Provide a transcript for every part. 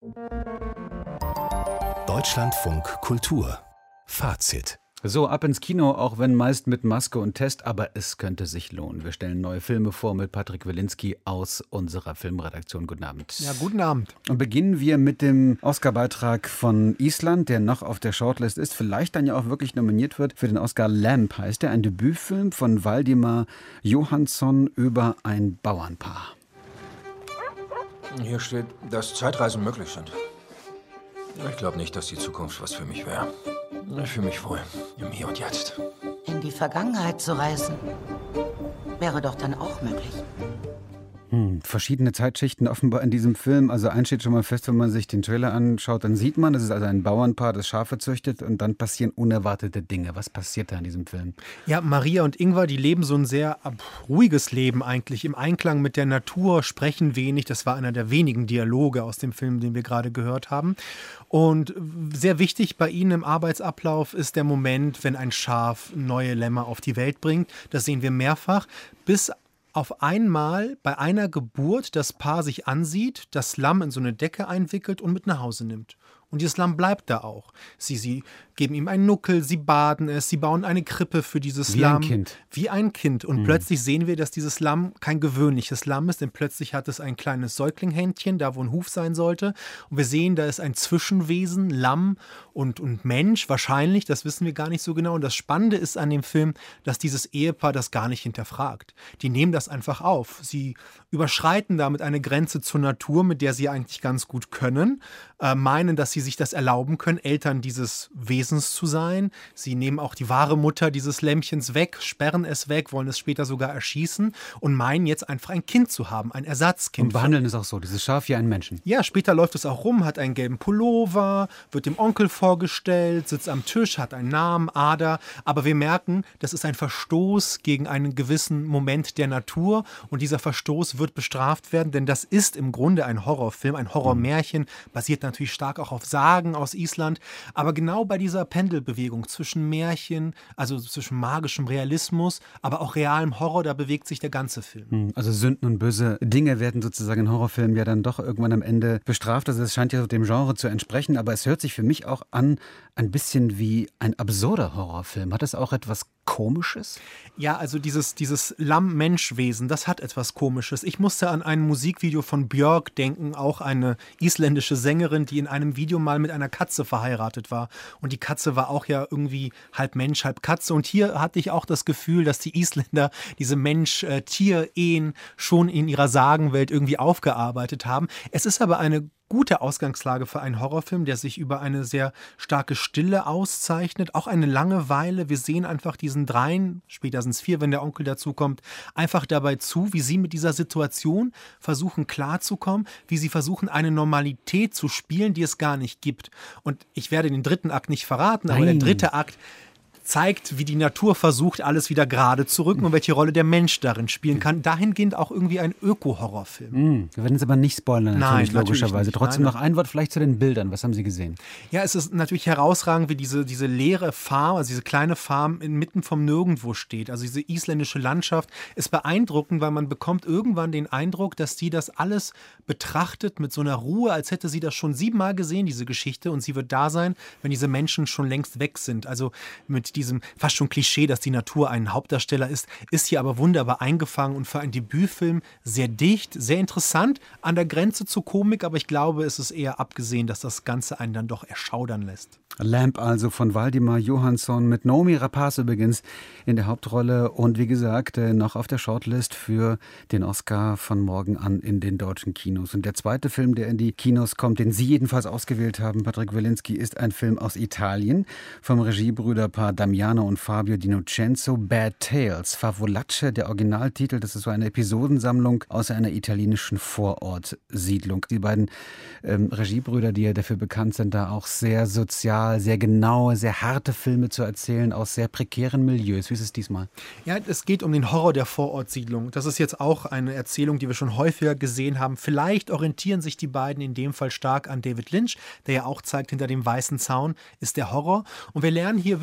Deutschlandfunk Kultur. Fazit. So, ab ins Kino, auch wenn meist mit Maske und Test, aber es könnte sich lohnen. Wir stellen neue Filme vor mit Patrick Wilinski aus unserer Filmredaktion. Guten Abend. Ja, guten Abend. Und beginnen wir mit dem Oscar-Beitrag von Island, der noch auf der Shortlist ist, vielleicht dann ja auch wirklich nominiert wird für den Oscar. Lamp heißt er, ein Debütfilm von Valdimar Jóhannsson über ein Bauernpaar. Hier steht, dass Zeitreisen möglich sind. Ich glaube nicht, dass die Zukunft was für mich wäre. Ich fühle mich wohl im Hier und Jetzt. In die Vergangenheit zu reisen, wäre doch dann auch möglich. Verschiedene Zeitschichten offenbar in diesem Film. Also eins steht schon mal fest, wenn man sich den Trailer anschaut, dann sieht man, das ist also ein Bauernpaar, das Schafe züchtet und dann passieren unerwartete Dinge. Was passiert da in diesem Film? Ja, Maria und Ingvar, die leben so ein sehr ruhiges Leben eigentlich, im Einklang mit der Natur, sprechen wenig. Das war einer der wenigen Dialoge aus dem Film, den wir gerade gehört haben. Und sehr wichtig bei ihnen im Arbeitsablauf ist der Moment, wenn ein Schaf neue Lämmer auf die Welt bringt. Das sehen wir mehrfach, bis auf einmal bei einer Geburt das Paar sich ansieht, das Lamm in so eine Decke einwickelt und mit nach Hause nimmt. Und dieses Lamm bleibt da auch. Sie geben ihm einen Nuckel, sie baden es, sie bauen eine Krippe für dieses Lamm. Wie ein Kind. Wie ein Kind. Und plötzlich sehen wir, dass dieses Lamm kein gewöhnliches Lamm ist, denn plötzlich hat es ein kleines Säuglinghändchen, da wo ein Huf sein sollte. Und wir sehen, da ist ein Zwischenwesen, Lamm und Mensch, wahrscheinlich, das wissen wir gar nicht so genau. Und das Spannende ist an dem Film, dass dieses Ehepaar das gar nicht hinterfragt. Die nehmen das einfach auf. Sie überschreiten damit eine Grenze zur Natur, mit der sie eigentlich ganz gut können, meinen, dass sie sich das erlauben können, Eltern dieses Wesens zu sein. Sie nehmen auch die wahre Mutter dieses Lämmchens weg, sperren es weg, wollen es später sogar erschießen und meinen jetzt einfach ein Kind zu haben, ein Ersatzkind. Und behandeln es auch so, dieses Schaf wie einen Menschen. Ja, später läuft es auch rum, hat einen gelben Pullover, wird dem Onkel vorgestellt, sitzt am Tisch, hat einen Namen, Ada. Aber wir merken, das ist ein Verstoß gegen einen gewissen Moment der Natur und dieser Verstoß wird bestraft werden, denn das ist im Grunde ein Horrorfilm, ein Horrormärchen, basiert natürlich stark auch auf Sagen aus Island. Aber genau bei dieser Pendelbewegung zwischen Märchen, also zwischen magischem Realismus, aber auch realem Horror, da bewegt sich der ganze Film. Also Sünden und böse Dinge werden sozusagen in Horrorfilmen ja dann doch irgendwann am Ende bestraft. Also es scheint ja so dem Genre zu entsprechen, aber es hört sich für mich auch an, ein bisschen wie ein absurder Horrorfilm. Hat es auch etwas Komisches? Ja, also dieses Lamm-Mensch-Wesen, das hat etwas Komisches. Ich musste an ein Musikvideo von Björk denken, auch eine isländische Sängerin, die in einem Video mal mit einer Katze verheiratet war. Und die Katze war auch ja irgendwie halb Mensch, halb Katze. Und hier hatte ich auch das Gefühl, dass die Isländer diese Mensch-Tier-Ehen schon in ihrer Sagenwelt irgendwie aufgearbeitet haben. Es ist aber eine gute Ausgangslage für einen Horrorfilm, der sich über eine sehr starke Stille auszeichnet, auch eine Langeweile. Wir sehen einfach diesen dreien, später sind es 4, wenn der Onkel dazukommt, einfach dabei zu, wie sie mit dieser Situation versuchen klarzukommen, wie sie versuchen, eine Normalität zu spielen, die es gar nicht gibt. Und ich werde den dritten Akt nicht verraten, aber der dritte Akt zeigt, wie die Natur versucht, alles wieder gerade zu rücken und welche Rolle der Mensch darin spielen kann. Dahingehend auch irgendwie ein Öko-Horrorfilm. Wir werden es aber nicht spoilern, natürlich, logischerweise. Nicht. Trotzdem noch ein Wort vielleicht zu den Bildern. Was haben Sie gesehen? Ja, es ist natürlich herausragend, wie diese leere Farm, also diese kleine Farm inmitten vom Nirgendwo steht. Also diese isländische Landschaft ist beeindruckend, weil man bekommt irgendwann den Eindruck, dass sie das alles betrachtet mit so einer Ruhe, als hätte sie das schon 7-mal gesehen, diese Geschichte. Und sie wird da sein, wenn diese Menschen schon längst weg sind. Also mit diesem fast schon Klischee, dass die Natur ein Hauptdarsteller ist hier aber wunderbar eingefangen und für einen Debütfilm sehr dicht, sehr interessant, an der Grenze zur Komik, aber ich glaube, es ist eher abgesehen, dass das Ganze einen dann doch erschaudern lässt. Lamp also von Valdimar Jóhannsson mit Noomi Rapace übrigens in der Hauptrolle und wie gesagt noch auf der Shortlist für den Oscar von morgen an in den deutschen Kinos. Und der zweite Film, der in die Kinos kommt, den Sie jedenfalls ausgewählt haben, Patrick Wilinski, ist ein Film aus Italien vom Regiebrüderpaar Damiano und Fabio Di Nocenzo, Bad Tales, Favolace, der Originaltitel. Das ist so eine Episodensammlung aus einer italienischen Vorortsiedlung. Die beiden Regiebrüder, die ja dafür bekannt sind, da auch sehr sozial, sehr genaue, sehr harte Filme zu erzählen aus sehr prekären Milieus. Wie ist es diesmal? Ja, es geht um den Horror der Vorortsiedlung. Das ist jetzt auch eine Erzählung, die wir schon häufiger gesehen haben. Vielleicht orientieren sich die beiden in dem Fall stark an David Lynch, der ja auch zeigt, hinter dem weißen Zaun ist der Horror. Und wir lernen hier wirklich in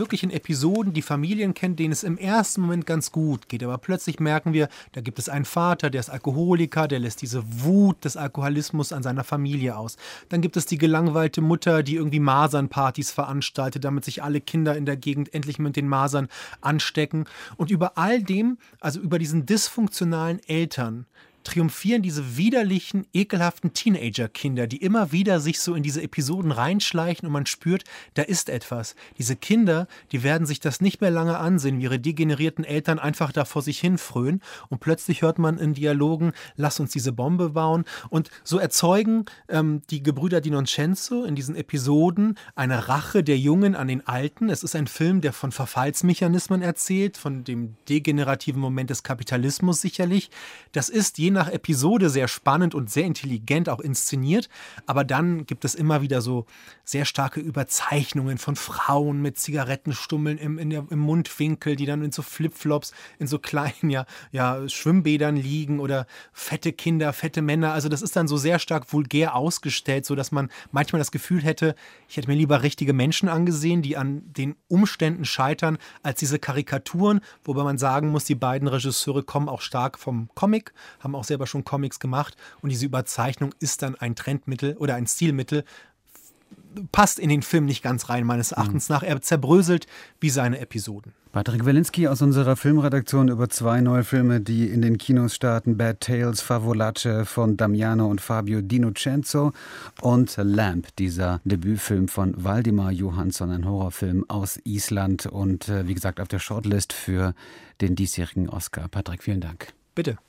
Episoden, die Familien kennt, denen es im ersten Moment ganz gut geht. Aber plötzlich merken wir, da gibt es einen Vater, der ist Alkoholiker, der lässt diese Wut des Alkoholismus an seiner Familie aus. Dann gibt es die gelangweilte Mutter, die irgendwie Masernpartys veranstaltet, damit sich alle Kinder in der Gegend endlich mit den Masern anstecken. Und über all dem, also über diesen dysfunktionalen Eltern, triumphieren diese widerlichen, ekelhaften Teenager-Kinder, die immer wieder sich so in diese Episoden reinschleichen und man spürt, da ist etwas. Diese Kinder, die werden sich das nicht mehr lange ansehen, wie ihre degenerierten Eltern einfach da vor sich hin frönen und plötzlich hört man in Dialogen, lass uns diese Bombe bauen und so erzeugen die Gebrüder Di Noncenzo in diesen Episoden eine Rache der Jungen an den Alten. Es ist ein Film, der von Verfallsmechanismen erzählt, von dem degenerativen Moment des Kapitalismus sicherlich. Das ist je nach Episode sehr spannend und sehr intelligent auch inszeniert, aber dann gibt es immer wieder so sehr starke Überzeichnungen von Frauen mit Zigarettenstummeln im Mundwinkel, die dann in so Flipflops, in so kleinen Schwimmbädern liegen oder fette Kinder, fette Männer. Also das ist dann so sehr stark vulgär ausgestellt, sodass man manchmal das Gefühl hätte, ich hätte mir lieber richtige Menschen angesehen, die an den Umständen scheitern, als diese Karikaturen, wobei man sagen muss, die beiden Regisseure kommen auch stark vom Comic, haben auch selber schon Comics gemacht und diese Überzeichnung ist dann ein Trendmittel oder ein Stilmittel, passt in den Film nicht ganz rein, meines Erachtens nach. Er zerbröselt wie seine Episoden. Patrick Wilinski aus unserer Filmredaktion über 2 neue Filme, die in den Kinos starten. Bad Tales, Favolace von Damiano und Fabio Di Noncenzo und Lamp, dieser Debütfilm von Valdimar Jóhannsson, ein Horrorfilm aus Island und wie gesagt auf der Shortlist für den diesjährigen Oscar. Patrick, vielen Dank. Bitte.